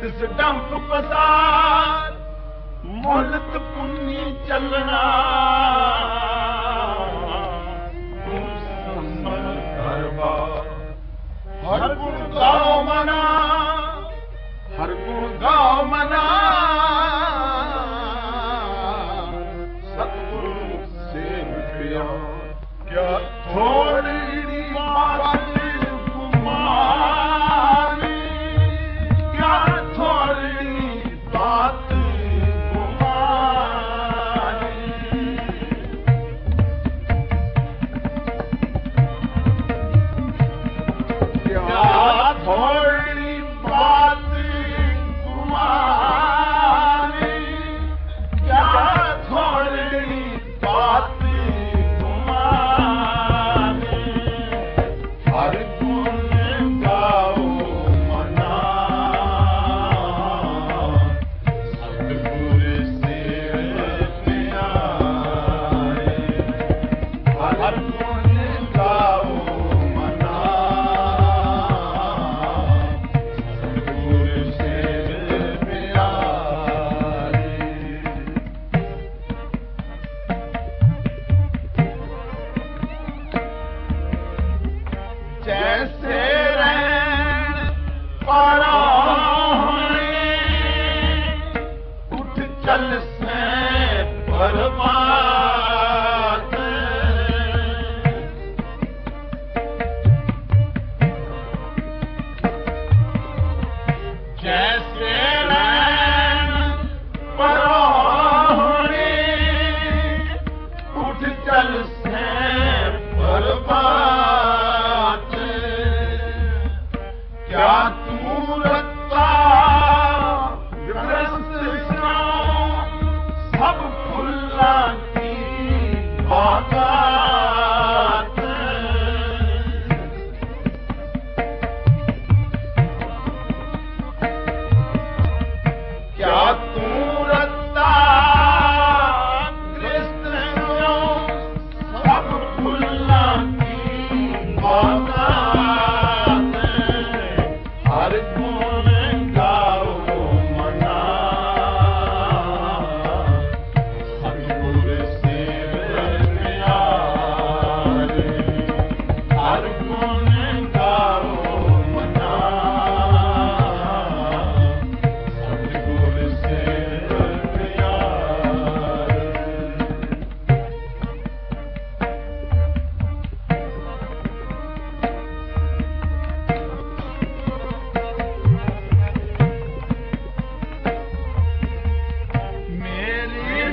तिस डंप पसार मोहलत पुन्नी चलना हर गुण गाओ मना हर गुण गाओ मना सतगुरु से पिया क्या थोड़ी बात गुमानी क्या थोड़ी बात गुमानी क्या थोड़ी बात गुमानी क्या थोड़ी बात गुमानी हर गुण गाओ मना सतगुरु से प्यारे हर गुण गाओ मना सतगुरु से प्यारे जैसे रैन पराने उठ चल से बर्बाद जैसे रैन पराने उठ चल से बर्बाद क्या तू रत्ता ग्रस्त सब फुल्ला की बागात क्या तू रत्ता ग्रस्त सब फुल्ला की बागात हर गुण गाओ मना सतगुरु से प्यारे हर गुण गाओ मना सतगुरु से प्यारे मेरी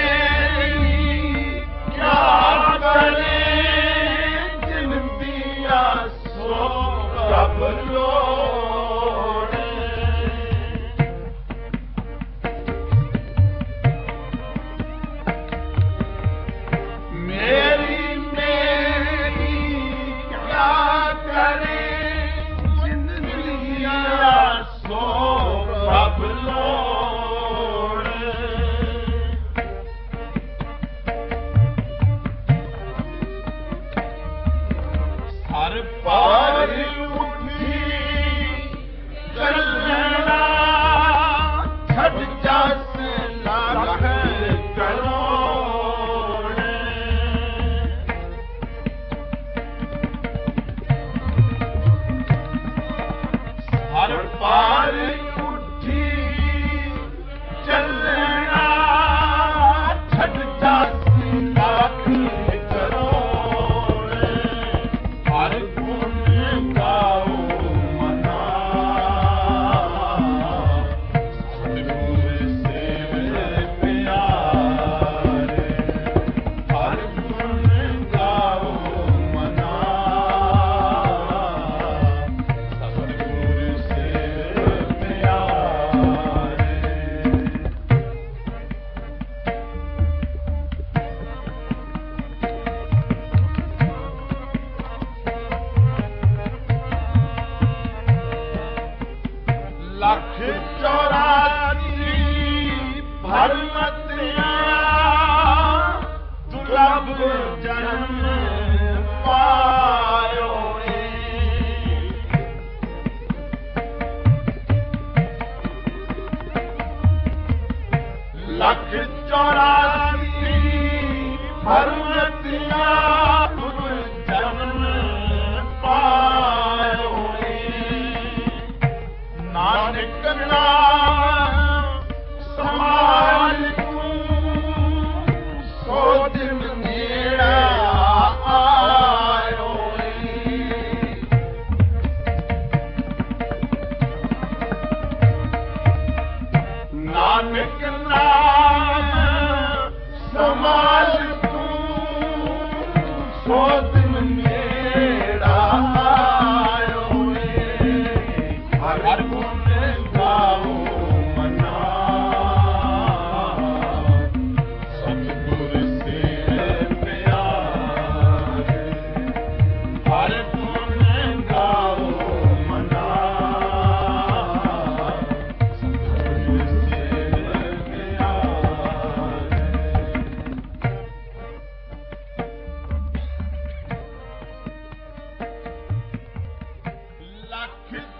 क्या करे जिन दिया सो रब लोड़े मेरी क्या करे जिन दिया सो रब लोड़े हर पार उठी चलना छड़ जास लाख करोड़ हर पार उठी चलना छड़ जास लाख करोड़ हर गुण गाओ मना सतगुरु से प्यारे हर गुण गाओ मना सतगुरु से प्यारे लख 84 भरमतिया दुर्लभ जन्म पायो सो दिन मेरा आयो रे हर गुण गाओ मना सतगुर से प्यारे हर गुण गाओ मना सतगुर से प्यारे लख